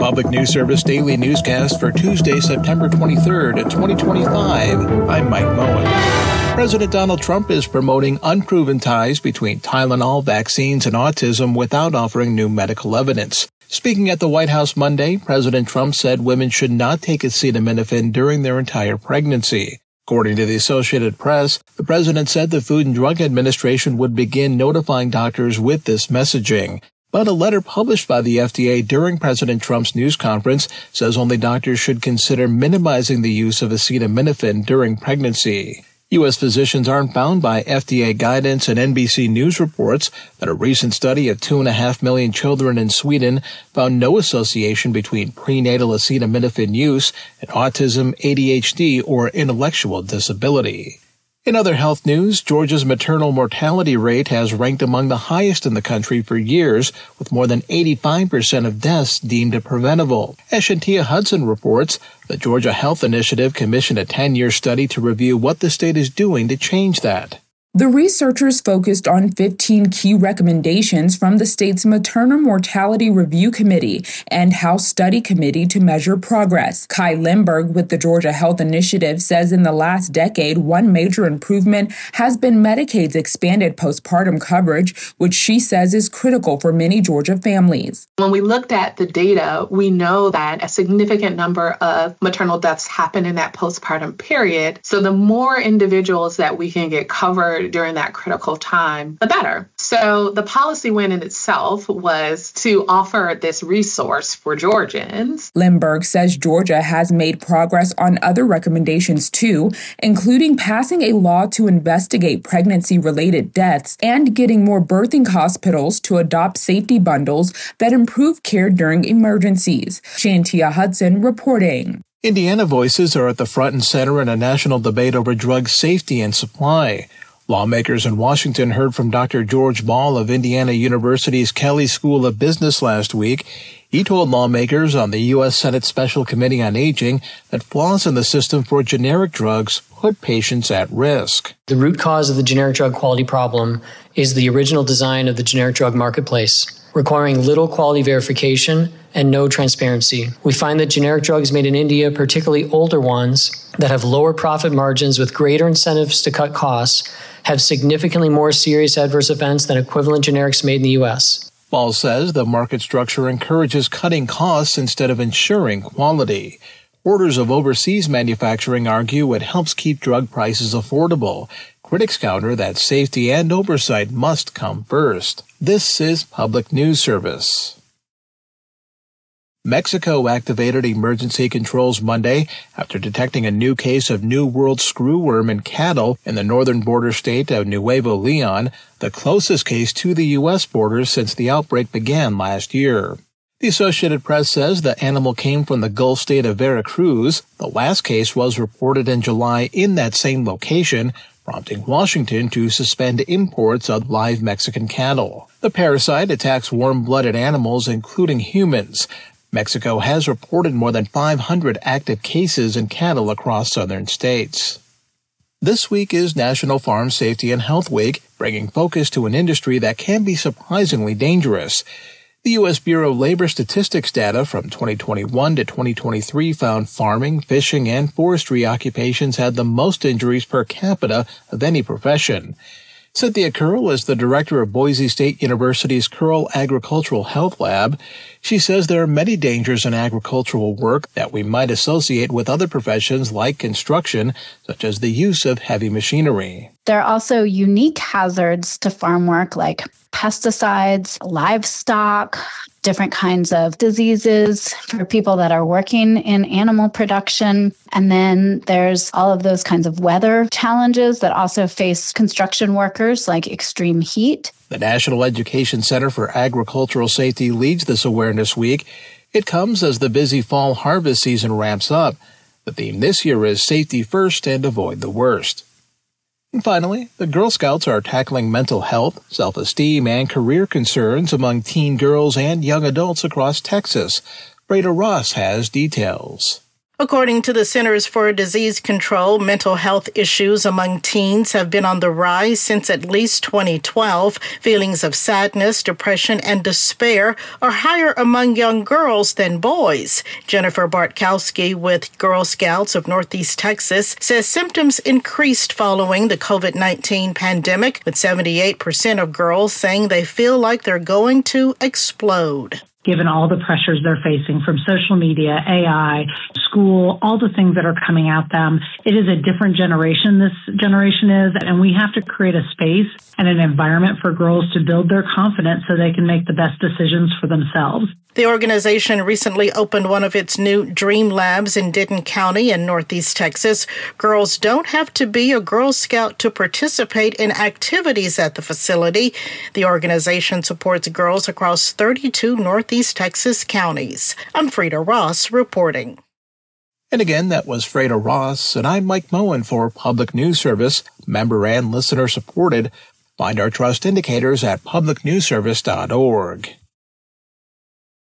Public News Service Daily Newscast for Tuesday, September 23rd, 2025. I'm Mike Moen. President Donald Trump is promoting unproven ties between Tylenol, vaccines, and autism without offering new medical evidence. Speaking at the White House Monday, President Trump said women should not take acetaminophen during their entire pregnancy. According to the Associated Press, the president said the Food and Drug Administration would begin notifying doctors with this messaging. But a letter published by the FDA during President Trump's news conference says only doctors should consider minimizing the use of acetaminophen during pregnancy. U.S. physicians aren't bound by FDA guidance, and NBC News reports that a recent study of 2.5 million children in Sweden found no association between prenatal acetaminophen use and autism, ADHD, or intellectual disability. In other health news, Georgia's maternal mortality rate has ranked among the highest in the country for years, with more than 85% of deaths deemed preventable. As Shantia Hudson reports, the Georgia Health Initiative commissioned a 10-year study to review what the state is doing to change that. The researchers focused on 15 key recommendations from the state's Maternal Mortality Review Committee and House Study Committee to measure progress. Kai Limburg with the Georgia Health Initiative says in the last decade, one major improvement has been Medicaid's expanded postpartum coverage, which she says is critical for many Georgia families. When we looked at the data, we know that a significant number of maternal deaths happen in that postpartum period. So the more individuals that we can get covered during that critical time, the better. So the policy win in itself was to offer this resource for Georgians. Limburg says Georgia has made progress on other recommendations too, including passing a law to investigate pregnancy-related deaths and getting more birthing hospitals to adopt safety bundles that improve care during emergencies. Shantia Hudson reporting. Indiana voices are at the front and center in a national debate over drug safety and supply. Lawmakers in Washington heard from Dr. George Ball of Indiana University's Kelley School of Business last week. He told lawmakers on the U.S. Senate Special Committee on Aging that flaws in the system for generic drugs put patients at risk. The root cause of the generic drug quality problem is the original design of the generic drug marketplace, requiring little quality verification and no transparency. We find that generic drugs made in India, particularly older ones that have lower profit margins with greater incentives to cut costs, have significantly more serious adverse events than equivalent generics made in the U.S. Ball says the market structure encourages cutting costs instead of ensuring quality. Orders of overseas manufacturing argue it helps keep drug prices affordable. Critics counter that safety and oversight must come first. This is Public News Service. Mexico activated emergency controls Monday after detecting a new case of New World screwworm in cattle in the northern border state of Nuevo Leon, the closest case to the U.S. border since the outbreak began last year. The Associated Press says the animal came from the Gulf state of Veracruz. The last case was reported in July in that same location, prompting Washington to suspend imports of live Mexican cattle. The parasite attacks warm-blooded animals, including humans. Mexico has reported more than 500 active cases in cattle across southern states. This week is National Farm Safety and Health Week, bringing focus to an industry that can be surprisingly dangerous. The U.S. Bureau of Labor Statistics data from 2021 to 2023 found farming, fishing, and forestry occupations had the most injuries per capita of any profession. Cynthia Curl is the director of Boise State University's Curl Agricultural Health Lab. She says there are many dangers in agricultural work that we might associate with other professions like construction, such as the use of heavy machinery. There are also unique hazards to farm work like pesticides, livestock, different kinds of diseases for people that are working in animal production. And then there's all of those kinds of weather challenges that also face construction workers, like extreme heat. The National Education Center for Agricultural Safety leads this awareness week. It comes as the busy fall harvest season ramps up. The theme this year is Safety First and Avoid the Worst. And finally, the Girl Scouts are tackling mental health, self-esteem, and career concerns among teen girls and young adults across Texas. Breda Ross has details. According to the Centers for Disease Control, mental health issues among teens have been on the rise since at least 2012. Feelings of sadness, depression, and despair are higher among young girls than boys. Jennifer Bartkowski with Girl Scouts of Northeast Texas says symptoms increased following the COVID-19 pandemic, with 78% of girls saying they feel like they're going to explode. Given all the pressures they're facing from social media, AI, school, all the things that are coming at them, it is a different generation this generation is, and we have to create a space and an environment for girls to build their confidence so they can make the best decisions for themselves. The organization recently opened one of its new Dream Labs in Denton County in Northeast Texas. Girls don't have to be a Girl Scout to participate in activities at the facility. The organization supports girls across 32 Northeast Texas counties. I'm Frida Ross reporting. And again, that was Frida Ross, and I'm Mike Moen for Public News Service, member and listener supported. Find our trust indicators at publicnewsservice.org.